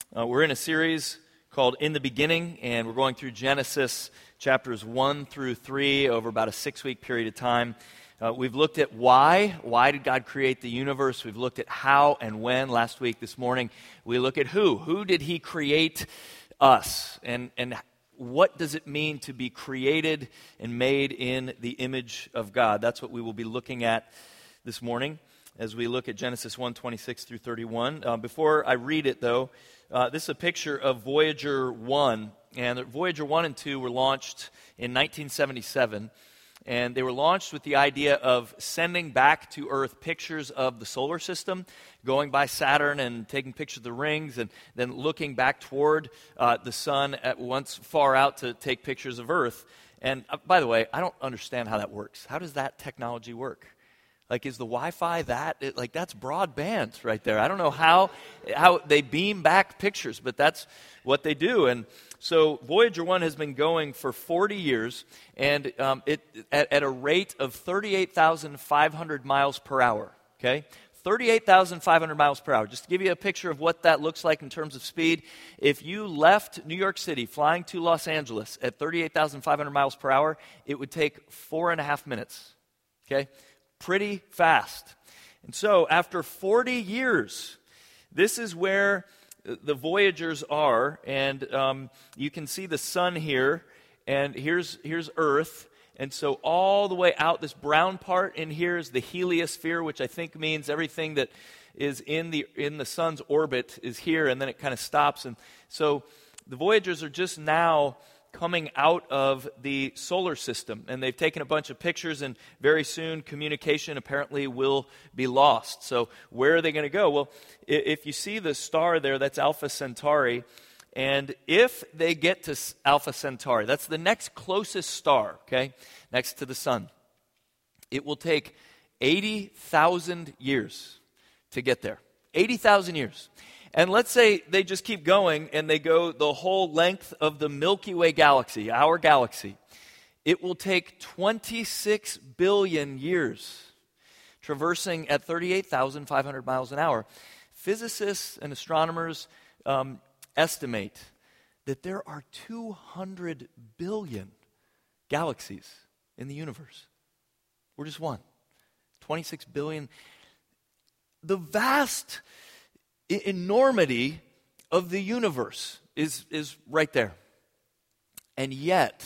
We're in a series called In the Beginning, and we're going through Genesis chapters 1 through 3 over about a 6-week period of time. We've looked at why. Why did God create the universe? We've looked at how and when. Last week, this morning, we look at who. Who did He create us? And what does it mean to be created and made in the image of God? That's what we will be looking at this morning as we look at Genesis 1:26 through 31. Before I read it, though, this is a picture of Voyager 1. And Voyager 1 and 2 were launched in 1977. And they were launched with the idea of sending back to Earth pictures of the solar system, going by Saturn and taking pictures of the rings, and then looking back toward the sun at once far out to take pictures of Earth. And by the way, I don't understand how that works. How does that technology work? Like, is the Wi-Fi that's broadband right there. I don't know how they beam back pictures, but that's what they do. And so Voyager 1 has been going for 40 years, and at a rate of 38,500 miles per hour, okay? 38,500 miles per hour. Just to give you a picture of what that looks like in terms of speed, if you left New York City flying to Los Angeles at 38,500 miles per hour, it would take 4.5 minutes, okay? Pretty fast. And so after 40 years, this is where the Voyagers are, and you can see the sun here, and here's Earth, and so all the way out, this brown part in here is the heliosphere, which I think means everything that is in the sun's orbit is here, and then it kind of stops. And so the Voyagers are just now coming out of the solar system, and they've taken a bunch of pictures, and very soon communication apparently will be lost. So where are they going to go? Well, if you see the star there, that's Alpha Centauri, and if they get to Alpha Centauri, that's the next closest star, okay, next to the sun, it will take 80,000 years to get there. 80,000 years. And let's say they just keep going and they go the whole length of the Milky Way galaxy, our galaxy. It will take 26 billion years, traversing at 38,500 miles an hour. Physicists and astronomers estimate that there are 200 billion galaxies in the universe. We're just one. 26 billion. The vast enormity of the universe is right there. And yet,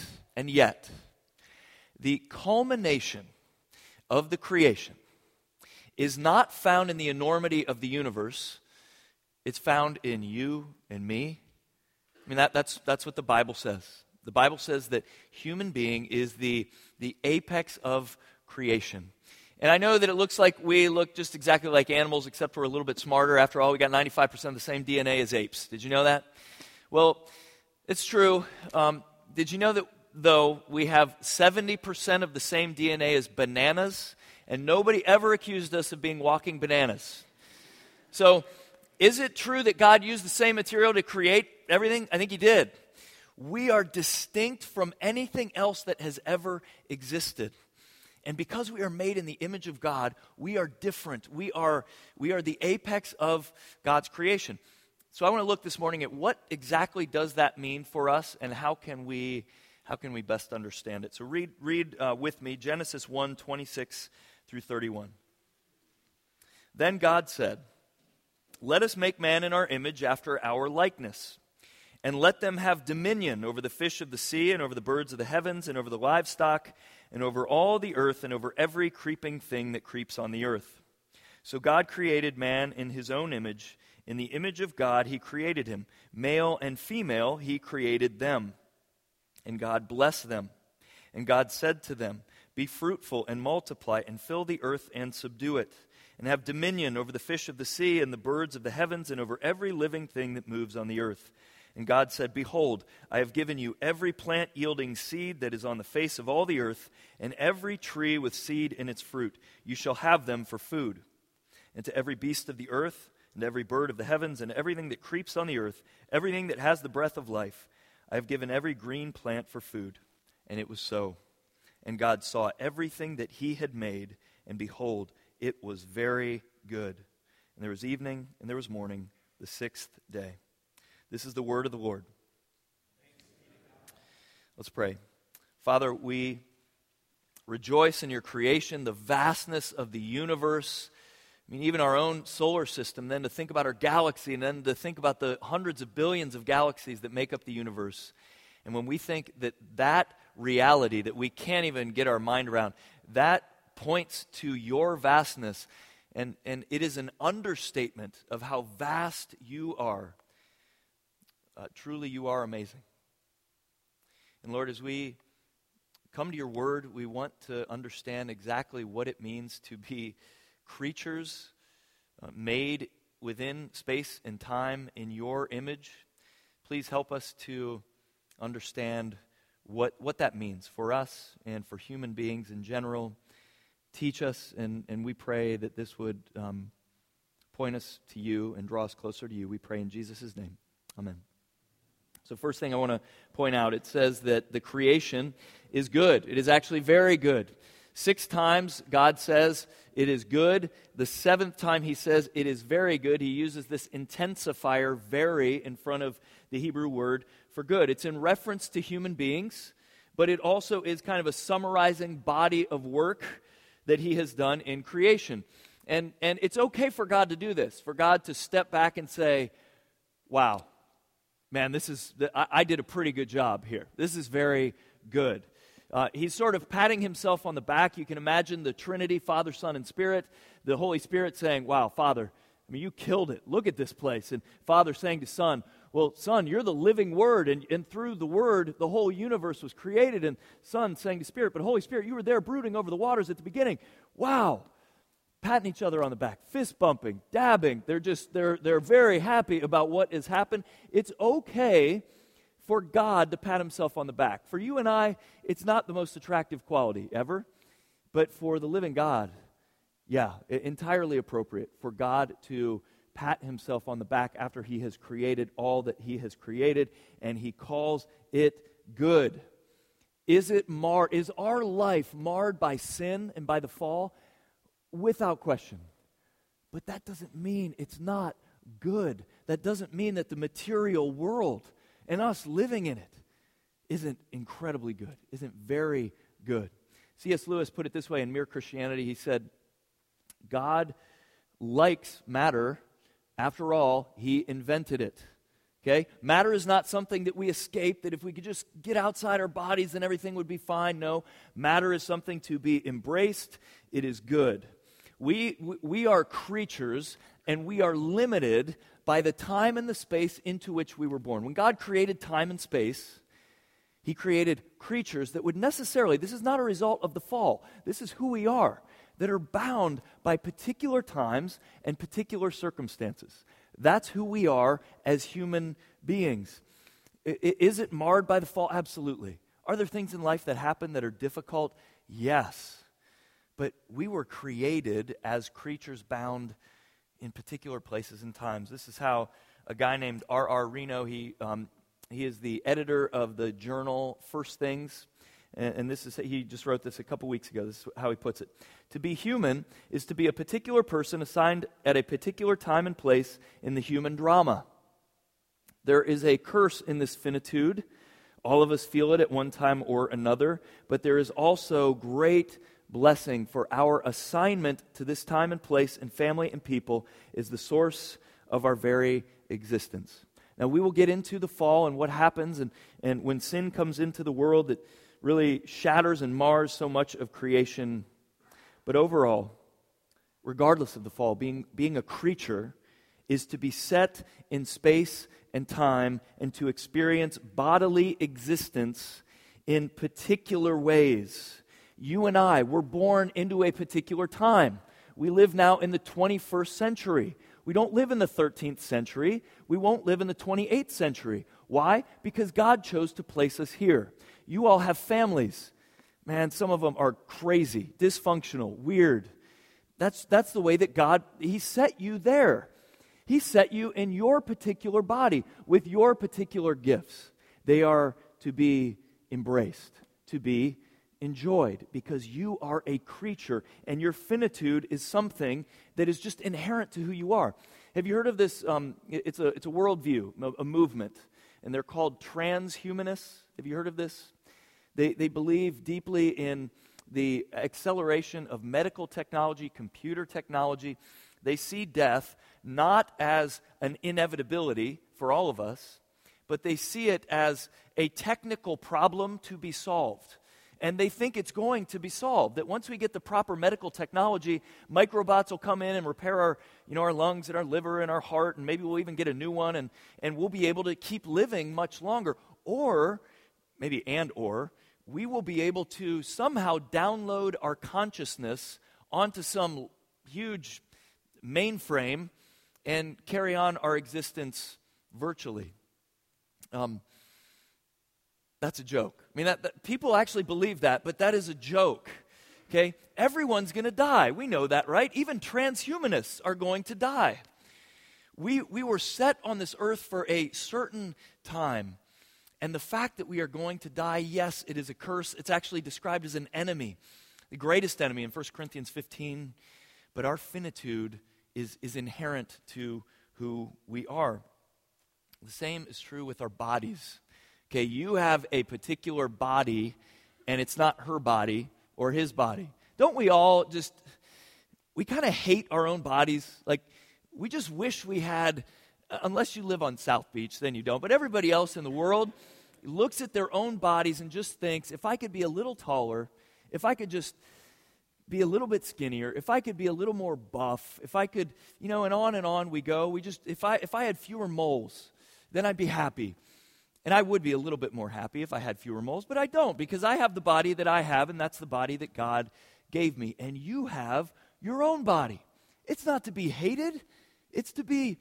the culmination of the creation is not found in the enormity of the universe. It's found in you and me. I mean, that's what the Bible says. The Bible says that human being is the apex of creation. And I know that it looks like we look just exactly like animals, except we're a little bit smarter. After all, we got 95% of the same DNA as apes. Did you know that? Well, it's true. Did you know that, though, we have 70% of the same DNA as bananas, and nobody ever accused us of being walking bananas? So, is it true that God used the same material to create everything? I think He did. We are distinct from anything else that has ever existed. And because we are made in the image of God, we are different. We are the apex of God's creation. So I want to look this morning at what exactly does that mean for us, and how can we best understand it. So read with me Genesis 1:26 through 31. Then God said, "Let us make man in our image after our likeness, and let them have dominion over the fish of the sea, and over the birds of the heavens, and over the livestock, and over all the earth, and over every creeping thing that creeps on the earth." So God created man in His own image. In the image of God He created him. Male and female He created them. And God blessed them. And God said to them, "Be fruitful and multiply, and fill the earth and subdue it, and have dominion over the fish of the sea, and the birds of the heavens, and over every living thing that moves on the earth." And God said, "Behold, I have given you every plant yielding seed that is on the face of all the earth, and every tree with seed in its fruit. You shall have them for food. And to every beast of the earth, and every bird of the heavens, and everything that creeps on the earth, everything that has the breath of life, I have given every green plant for food." And it was so. And God saw everything that He had made, and behold, it was very good. And there was evening, and there was morning, the sixth day. This is the word of the Lord. Let's pray. Father, we rejoice in your creation, the vastness of the universe. I mean, even our own solar system, then to think about our galaxy, and then to think about the hundreds of billions of galaxies that make up the universe. And when we think that reality that we can't even get our mind around, that points to your vastness, and it is an understatement of how vast you are. Truly, you are amazing. And Lord, as we come to your word, we want to understand exactly what it means to be creatures made within space and time in your image. Please help us to understand what that means for us and for human beings in general. Teach us, and we pray that this would point us to you and draw us closer to you. We pray in Jesus' name. Amen. So first thing I want to point out, it says that the creation is good. It is actually very good. 6 times God says it is good. The 7th time he says it is very good. He uses this intensifier, very, in front of the Hebrew word for good. It's in reference to human beings, but it also is kind of a summarizing body of work that he has done in creation. And it's okay for God to do this, for God to step back and say, wow, man, I did a pretty good job here. This is very good. He's sort of patting himself on the back. You can imagine the Trinity, Father, Son, and Spirit, the Holy Spirit saying, wow, Father, I mean, you killed it. Look at this place. And Father saying to Son, well, Son, you're the living Word, and through the Word, the whole universe was created. And Son saying to Spirit, but Holy Spirit, you were there brooding over the waters at the beginning. Wow. Patting each other on the back, fist bumping, dabbing. They're very happy about what has happened. It's okay for God to pat himself on the back. For you and I, it's not the most attractive quality ever. But for the living God, yeah, entirely appropriate for God to pat himself on the back after he has created all that he has created, and he calls it good. Is our life marred by sin and by the fall? Without question. But that doesn't mean it's not good. That doesn't mean that the material world and us living in it isn't incredibly good, isn't very good. C.S. Lewis put it this way in Mere Christianity. He said, God likes matter. After all, he invented it. Okay? Matter is not something that we escape, that if we could just get outside our bodies, then everything would be fine. No, matter is something to be embraced. It is good. We are creatures, and we are limited by the time and the space into which we were born. When God created time and space, he created creatures that would necessarily, this is not a result of the fall, this is who we are, that are bound by particular times and particular circumstances. That's who we are as human beings. Is it marred by the fall? Absolutely. Are there things in life that happen that are difficult? Yes. But we were created as creatures bound in particular places and times. This is how a guy named R.R. Reno, he is the editor of the journal First Things, and he just wrote this a couple weeks ago. This is how he puts it. To be human is to be a particular person assigned at a particular time and place in the human drama. There is a curse in this finitude. All of us feel it at one time or another, but there is also great blessing, for our assignment to this time and place and family and people is the source of our very existence. Now, we will get into the fall and what happens and when sin comes into the world that really shatters and mars so much of creation. But overall, regardless of the fall, being a creature is to be set in space and time and to experience bodily existence in particular ways. You and I were born into a particular time. We live now in the 21st century. We don't live in the 13th century. We won't live in the 28th century. Why? Because God chose to place us here. You all have families. Man, some of them are crazy, dysfunctional, weird. That's the way that God, he set you there. He set you in your particular body with your particular gifts. They are to be embraced, to be enjoyed, because you are a creature and your finitude is something that is just inherent to who you are. Have you heard of this? It's a worldview, a movement, and they're called transhumanists. Have you heard of this? They believe deeply in the acceleration of medical technology, computer technology. They see death not as an inevitability for all of us, but they see it as a technical problem to be solved. And they think it's going to be solved, that once we get the proper medical technology, microbots will come in and repair our lungs and our liver and our heart, and maybe we'll even get a new one, and we'll be able to keep living much longer. Or we will be able to somehow download our consciousness onto some huge mainframe and carry on our existence virtually. That's a joke. I mean, that people actually believe that, but that is a joke. Okay? Everyone's going to die. We know that, right? Even transhumanists are going to die. We were set on this earth for a certain time. And the fact that we are going to die, yes, it is a curse. It's actually described as an enemy, the greatest enemy in 1 Corinthians 15. But our finitude is inherent to who we are. The same is true with our bodies. Okay, you have a particular body, and it's not her body or his body. Don't we all we kind of hate our own bodies? Like, we just wish we had, unless you live on South Beach, then you don't. But everybody else in the world looks at their own bodies and just thinks, if I could be a little taller, if I could just be a little bit skinnier, if I could be a little more buff, if I could, and on we go. If I had fewer moles, then I'd be happy. And I would be a little bit more happy if I had fewer moles, but I don't, because I have the body that I have, and that's the body that God gave me. And you have your own body. It's not to be hated. It's to be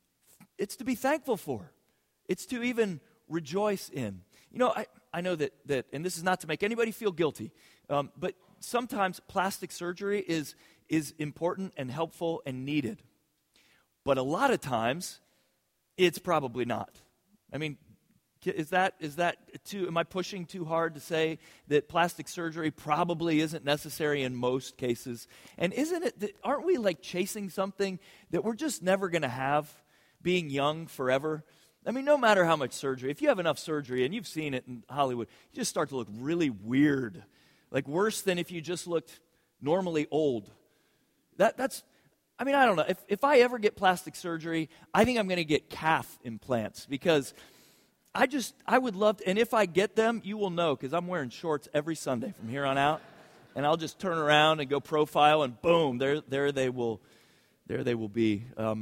thankful for. It's to even rejoice in. I know that, and this is not to make anybody feel guilty, but sometimes plastic surgery is important and helpful and needed. But a lot of times, it's probably not. I mean, is that too, am I pushing too hard to say that plastic surgery probably isn't necessary in most cases? And aren't we like chasing something that we're just never going to have, being young forever? I mean, no matter how much surgery, if you have enough surgery, and you've seen it in Hollywood, you just start to look really weird. Like worse than if you just looked normally old. I don't know. If I ever get plastic surgery, I think I'm going to get calf implants, because I would love to, and if I get them, you will know, because I'm wearing shorts every Sunday from here on out, and I'll just turn around and go profile, and boom, there they will be.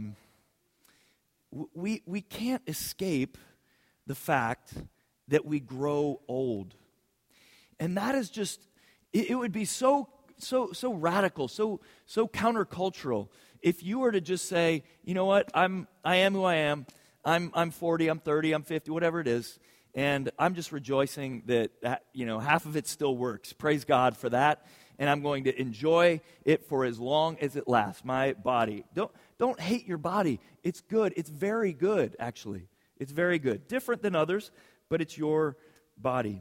We can't escape the fact that we grow old, and that is just, it would be so radical, so countercultural if you were to just say, you know what, I am who I am. I'm 40, I'm 30, I'm 50, whatever it is, and I'm just rejoicing that half of it still works. Praise God for that, and I'm going to enjoy it for as long as it lasts. My body. Don't hate your body. It's good. It's very good, actually. It's very good. Different than others, but it's your body.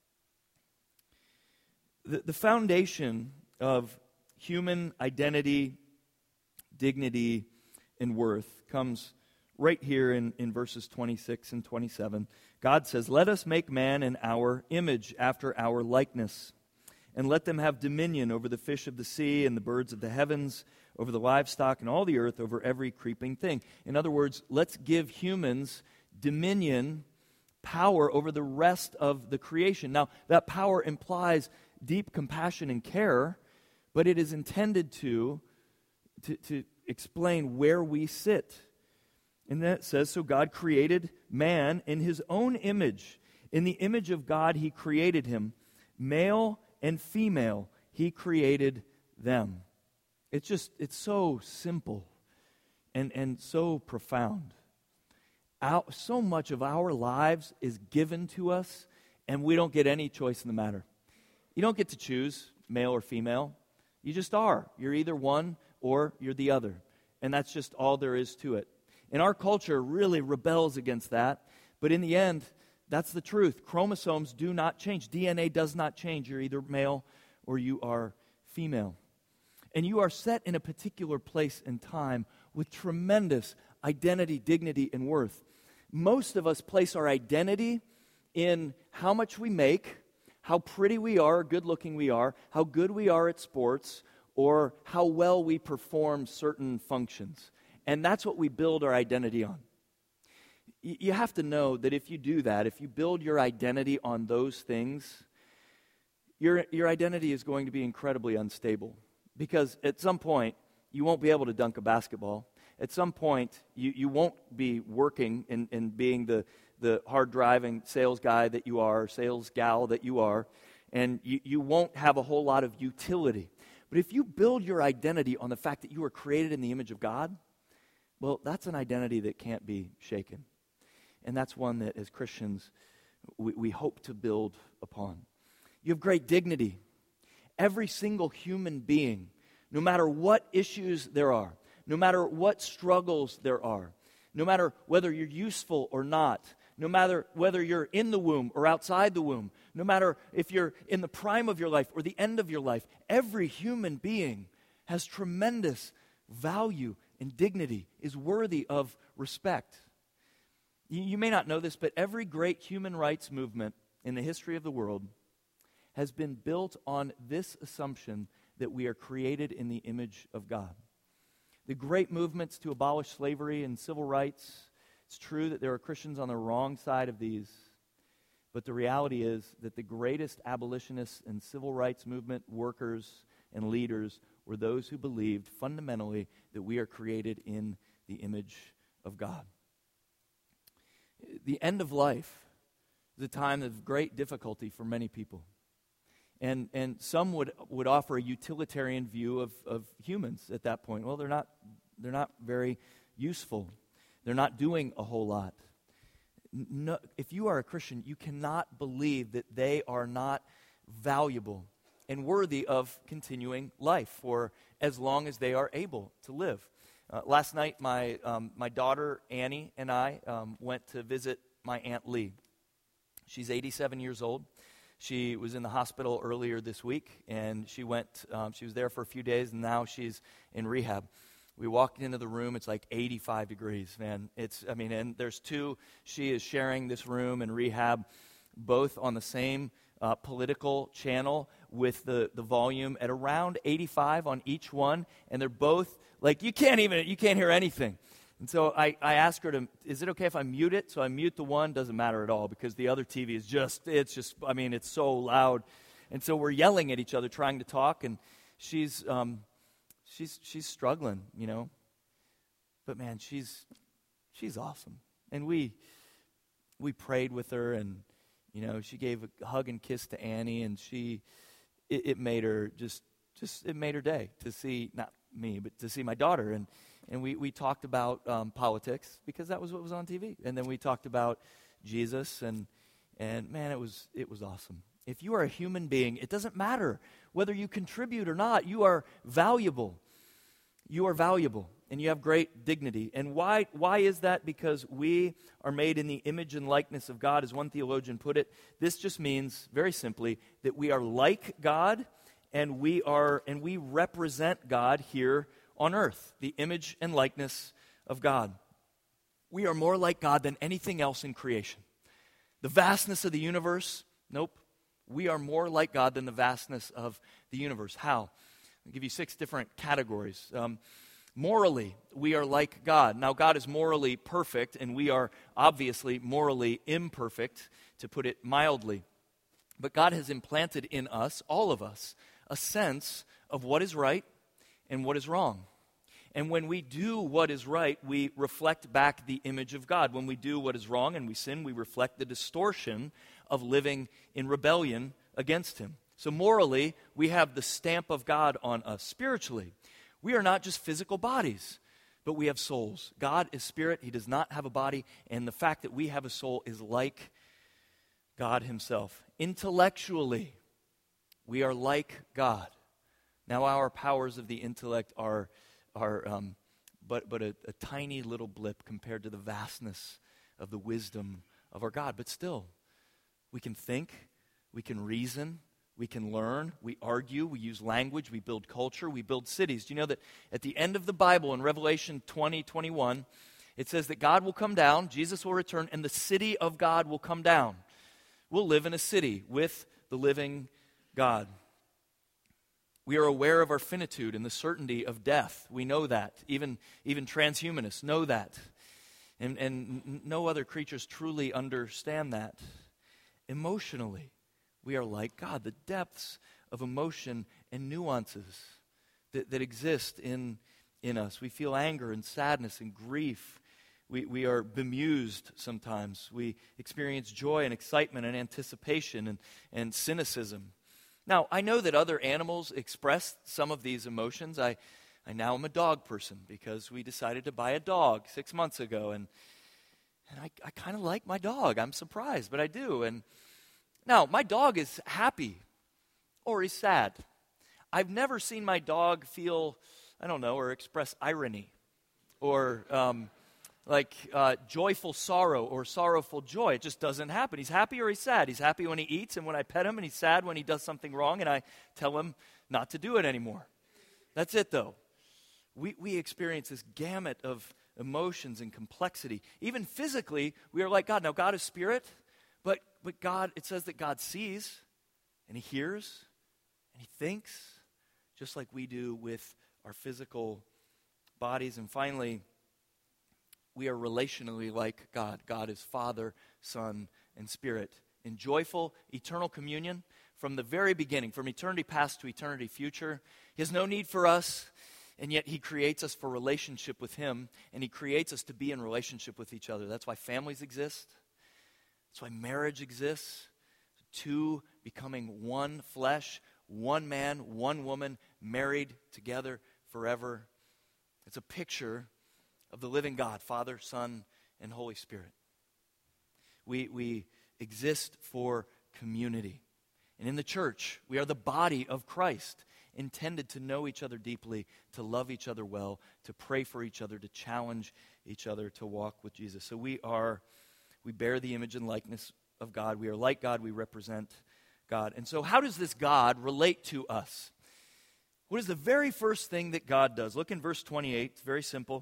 The foundation of human identity, dignity, and worth comes right here in verses 26 and 27. God says, "Let us make man in our image, after our likeness, and let them have dominion over the fish of the sea and the birds of the heavens, over the livestock and all the earth, over every creeping thing." In other words, let's give humans dominion, power over the rest of the creation. Now, that power implies deep compassion and care, but it is intended to explain where we sit. And then it says, so God created man in his own image. In the image of God, he created him. Male and female, he created them. It's so simple and so profound. So much of our lives is given to us, and we don't get any choice in the matter. You don't get to choose male or female. You just are. You're either one or you're the other. And that's just all there is to it. And our culture really rebels against that. But in the end, that's the truth. Chromosomes do not change. DNA does not change. You're either male or you are female. And you are set in a particular place and time with tremendous identity, dignity, and worth. Most of us place our identity in how much we make, how pretty we are, good looking we are, how good we are at sports, or how well we perform certain functions. And that's what we build our identity on. You have to know that if you do that, if you build your identity on those things, your identity is going to be incredibly unstable. Because at some point, you won't be able to dunk a basketball. At some point, you won't be working and being the hard-driving sales guy that you are, sales gal that you are, and you won't have a whole lot of utility. But if you build your identity on the fact that you were created in the image of God, well, that's an identity that can't be shaken. And that's one that, as Christians, we hope to build upon. You have great dignity. Every single human being, no matter what issues there are, no matter what struggles there are, no matter whether you're useful or not, no matter whether you're in the womb or outside the womb, no matter if you're in the prime of your life or the end of your life, every human being has tremendous value and dignity, is worthy of respect. You may not know this, but every great human rights movement in the history of the world has been built on this assumption that we are created in the image of God. The great movements to abolish slavery and civil rights, it's true that there are Christians on the wrong side of these, but the reality is that the greatest abolitionists and civil rights movement workers and leaders were those who believed fundamentally that we are created in the image of God. The end of life is a time of great difficulty for many people. And some would offer a utilitarian view of humans at that point. Well, they're not very useful. They're not doing a whole lot. No, if you are a Christian, you cannot believe that they are not valuable and worthy of continuing life for as long as they are able to live. Last night, my daughter Annie and I went to visit my Aunt Lee. She's 87 years old. She was in the hospital earlier this week, and she was there for a few days, and now she's in rehab. We walked into the room, it's like 85 degrees, man. And there's two, she is sharing this room and rehab, both on the same political channel with the volume at around 85 on each one, and they're both, like, you can't hear anything. And so I asked her is it okay if I mute it? So I mute the one, doesn't matter at all, because the other TV is it's so loud. And so we're yelling at each other, trying to talk, and she's struggling, you know. But man, she's awesome. And we prayed with her, and you know, she gave a hug and kiss to Annie, and it made her it made her day to see, not me, but to see my daughter. And we talked about politics, because that was what was on TV. And then we talked about Jesus, and man, it was awesome. If you are a human being, it doesn't matter whether you contribute or not. You are valuable. You are valuable, and you have great dignity. And why is that? Because we are made in the image and likeness of God, as one theologian put it. This just means, very simply, that we are like God, and we represent God here on earth, the image and likeness of God. We are more like God than anything else in creation. The vastness of the universe, nope. We are more like God than the vastness of the universe. How? I'll give you 6 different categories. Morally, we are like God. Now, God is morally perfect, and we are obviously morally imperfect, to put it mildly. But God has implanted in us, all of us, a sense of what is right and what is wrong. And when we do what is right, we reflect back the image of God. When we do what is wrong and we sin, we reflect the distortion of living in rebellion against Him. So morally, we have the stamp of God on us. Spiritually, we are not just physical bodies, but we have souls. God is spirit. He does not have a body. And the fact that we have a soul is like God Himself. Intellectually, we are like God. Now, our powers of the intellect are but a tiny little blip compared to the vastness of the wisdom of our God. But still, we can think, we can reason, we can learn, we argue, we use language, we build culture, we build cities. Do you know that at the end of the Bible in Revelation 20:21, it says that God will come down, Jesus will return, and the city of God will come down. We'll live in a city with the living God. We are aware of our finitude and the certainty of death. We know that. Even transhumanists know that. And no other creatures truly understand that. Emotionally, we are like God. The depths of emotion and nuances that exist in us. We feel anger and sadness and grief. We are bemused sometimes. We experience joy and excitement and anticipation and cynicism. Now, I know that other animals express some of these emotions. I now am a dog person because we decided to buy a dog 6 months ago. And I kind of like my dog. I'm surprised, but I do. And now, my dog is happy or he's sad. I've never seen my dog feel, or express irony or joyful sorrow or sorrowful joy. It just doesn't happen. He's happy or he's sad. He's happy when he eats and when I pet him, and he's sad when he does something wrong and I tell him not to do it anymore. That's it, though. We experience this gamut of emotions and complexity. Even physically, we are like God. Now, God is spirit, but God, it says that God sees and he hears and he thinks just like we do with our physical bodies. And finally, we are relationally like God. God is Father, Son, and Spirit. In joyful, eternal communion from the very beginning, from eternity past to eternity future. He has no need for us, and yet he creates us for relationship with him, and he creates us to be in relationship with each other. That's why families exist. That's why marriage exists. Two becoming one flesh, one man, one woman, married together forever. It's a picture of the living God, Father, Son, and Holy Spirit. We exist for community. And in the church, we are the body of Christ, intended to know each other deeply, to love each other well, to pray for each other, to challenge each other to walk with Jesus. So we bear the image and likeness of God. We are like God. We represent God. And so how does this God relate to us? What is the very first thing that God does? Look in verse 28. It's very simple.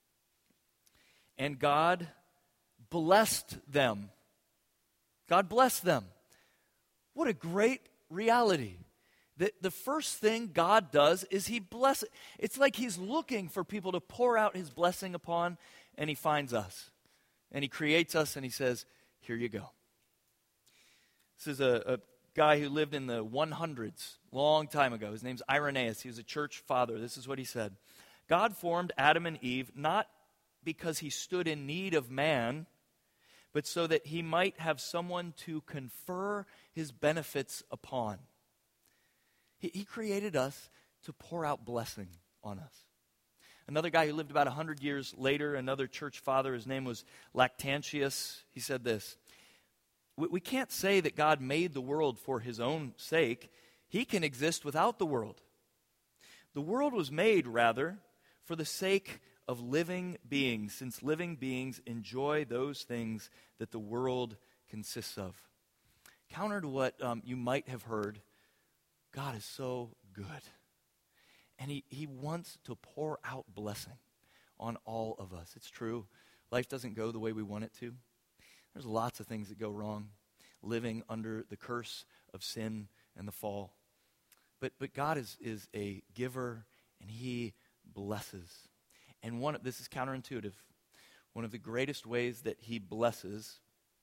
And God blessed them. God blessed them. What a great reality. That the first thing God does is he blesses. It's like he's looking for people to pour out his blessing upon, and he finds us. And he creates us, and he says, here you go. This is a guy who lived in the 100s, long time ago. His name's Irenaeus. He was a church father. This is what he said. God formed Adam and Eve not because he stood in need of man, but so that he might have someone to confer his benefits upon. He created us to pour out blessing on us. Another guy who lived about 100 years later, another church father, his name was Lactantius, he said this: we can't say that God made the world for his own sake. He can exist without the world. The world was made, rather, for the sake of living beings, since living beings enjoy those things that the world consists of. Counter to what you might have heard, God is so good. And he wants to pour out blessing on all of us. It's true. Life doesn't go the way we want it to. There's lots of things that go wrong, living under the curse of sin and the fall. But God is a giver, and he blesses. And this is counterintuitive. One of the greatest ways that he blesses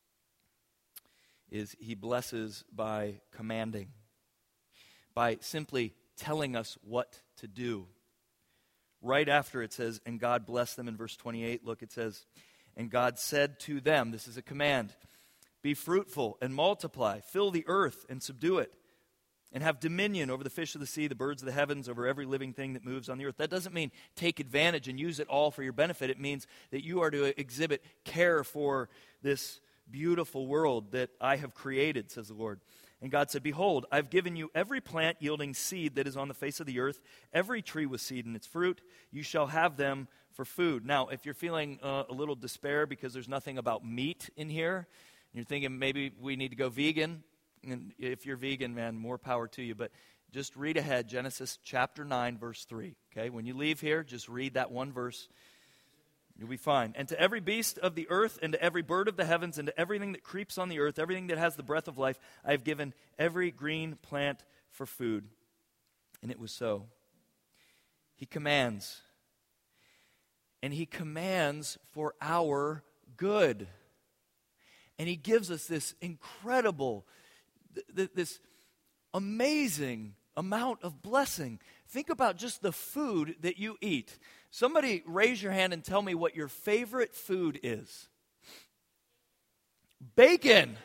is he blesses by commanding, by simply telling us what to do. Right after it says, and God blessed them in verse 28, look, it says, and God said to them, this is a command, be fruitful and multiply, fill the earth and subdue it, and have dominion over the fish of the sea, the birds of the heavens, over every living thing that moves on the earth. That doesn't mean take advantage and use it all for your benefit. It means that you are to exhibit care for this beautiful world that I have created, says the Lord. And God said, behold, I've given you every plant yielding seed that is on the face of the earth, every tree with seed in its fruit. You shall have them for food. Now, if you're feeling a little despair because there's nothing about meat in here, and you're thinking maybe we need to go vegan, And if you're vegan, man, more power to you. But just read ahead, Genesis chapter 9, verse 3. Okay, when you leave here, just read that one verse. You'll be fine. And to every beast of the earth, and to every bird of the heavens, and to everything that creeps on the earth, everything that has the breath of life, I have given every green plant for food. And it was so. He commands. And he commands for our good. And he gives us this incredible, this amazing amount of blessing. Think about just the food that you eat. Somebody raise your hand and tell me what your favorite food is. Bacon.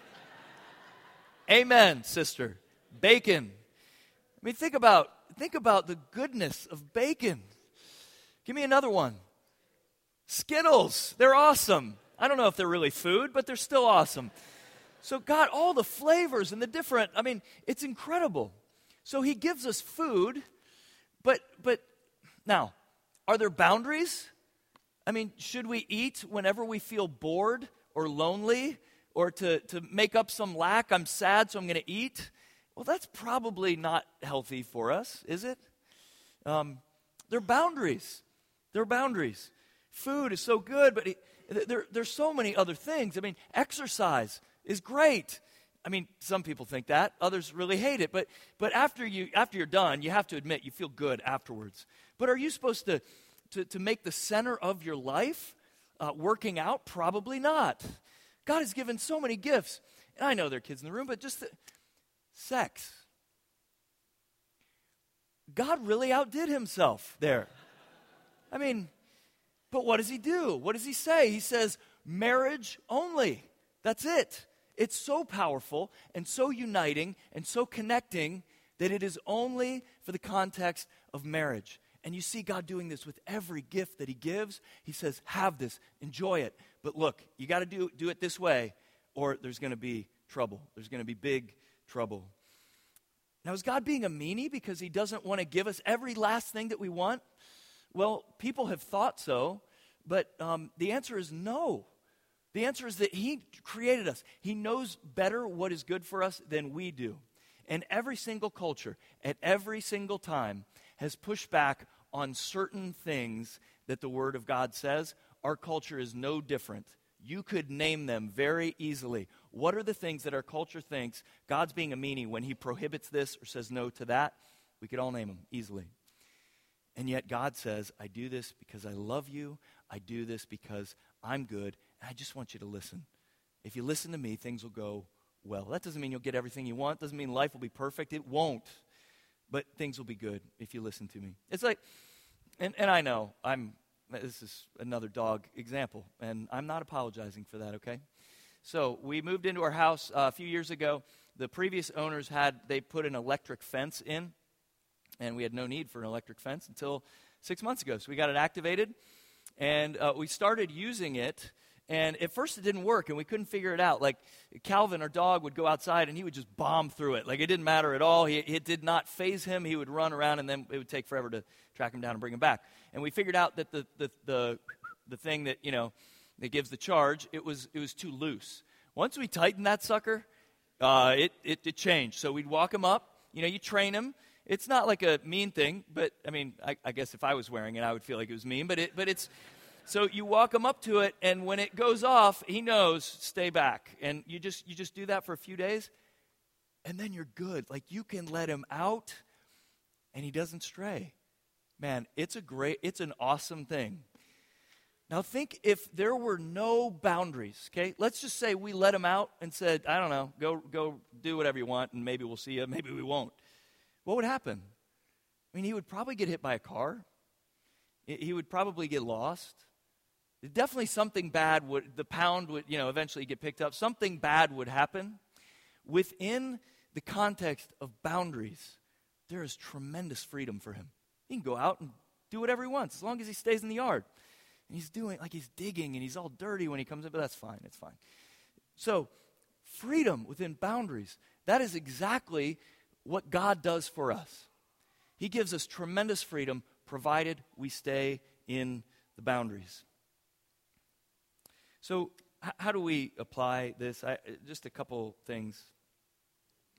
Amen, sister. Bacon. I mean, think about the goodness of bacon. Give me another one. Skittles. They're awesome. I don't know if they're really food, but they're still awesome. So God, all the flavors and the different, I mean, it's incredible. So he gives us food, but now, are there boundaries? I mean, should we eat whenever we feel bored or lonely or to make up some lack? I'm sad, so I'm going to eat. Well, that's probably not healthy for us, is it? There are boundaries. There are boundaries. Food is so good, but there's so many other things. I mean, exercise is great. I mean, some people think that. Others really hate it. But after you're done, you have to admit you feel good afterwards. But are you supposed to make the center of your life working out? Probably not. God has given so many gifts. And I know there are kids in the room, but just sex. God really outdid himself there. I mean, but what does he do? What does he say? He says, marriage only. That's it. It's so powerful and so uniting and so connecting that it is only for the context of marriage. And you see God doing this with every gift that he gives. He says, have this, enjoy it. But look, you got to do it this way or there's going to be trouble. There's going to be big trouble. Now, is God being a meanie because he doesn't want to give us every last thing that we want? Well, people have thought so, but the answer is no. The answer is that he created us. He knows better what is good for us than we do. And every single culture, at every single time, has pushed back on certain things that the Word of God says. Our culture is no different. You could name them very easily. What are the things that our culture thinks God's being a meanie when he prohibits this or says no to that? We could all name them easily. And yet God says, I do this because I love you. I do this because I'm good. And I just want you to listen. If you listen to me, things will go well. That doesn't mean you'll get everything you want. Doesn't mean life will be perfect. It won't. But things will be good if you listen to me. It's like, and I know, this is another dog example, and I'm not apologizing for that, okay? So we moved into our house a few years ago. The previous owners they put an electric fence in, and we had no need for an electric fence until 6 months ago. So we got it activated, and we started using it. And at first it didn't work, and we couldn't figure it out. Like Calvin, our dog, would go outside, and he would just bomb through it. Like it didn't matter at all. It did not faze him. He would run around, and then it would take forever to track him down and bring him back. And we figured out that the thing that, that gives the charge, it was too loose. Once we tightened that sucker, it changed. So we'd walk him up. You train him. It's not like a mean thing, but, I mean, I guess if I was wearing it, I would feel like it was mean. But it's... So you walk him up to it, and when it goes off, he knows, stay back. And you just do that for a few days, and then you're good. Like you can let him out, and he doesn't stray. Man, it's an awesome thing. Now think if there were no boundaries, okay? Let's just say we let him out and said, I don't know, go do whatever you want, and maybe we'll see you, maybe we won't. What would happen? I mean, he would probably get hit by a car. He would probably get lost. Definitely something bad the pound would, eventually get picked up. Something bad would happen. Within the context of boundaries, there is tremendous freedom for him. He can go out and do whatever he wants as long as he stays in the yard. And he's digging and he's all dirty when he comes in, but that's fine, it's fine. So, freedom within boundaries, that is exactly what God does for us. He gives us tremendous freedom provided we stay in the boundaries. So how do we apply this? Just a couple things.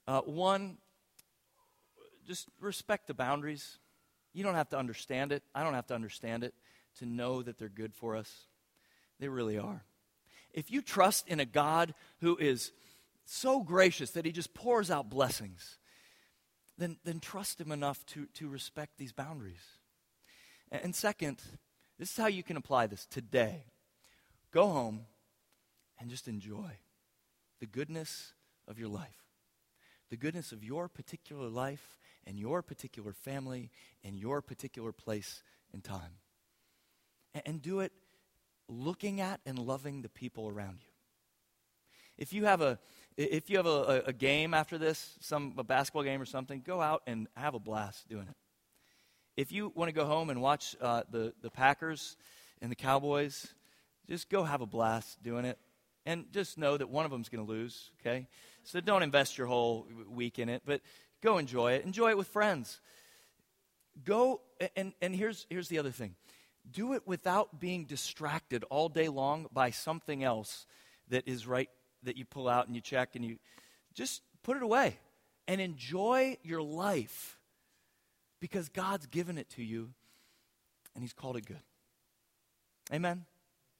One, just respect the boundaries. You don't have to understand it. I don't have to understand it to know that they're good for us. They really are. If you trust in a God who is so gracious that he just pours out blessings, then trust him enough to respect these boundaries. And second, this is how you can apply this today. Go home and just enjoy the goodness of your life. The goodness of your particular life and your particular family and your particular place and time. And do it looking at and loving the people around you. If you have a game after this, a basketball game or something, go out and have a blast doing it. If you want to go home and watch the Packers and the Cowboys, just go have a blast doing it. And just know that one of them's going to lose, okay? So don't invest your whole week in it, but go enjoy it. Enjoy it with friends. Go, and here's the other thing. Do it without being distracted all day long by something else that is right, that you pull out and you check and you just put it away and enjoy your life because God's given it to you and he's called it good. Amen.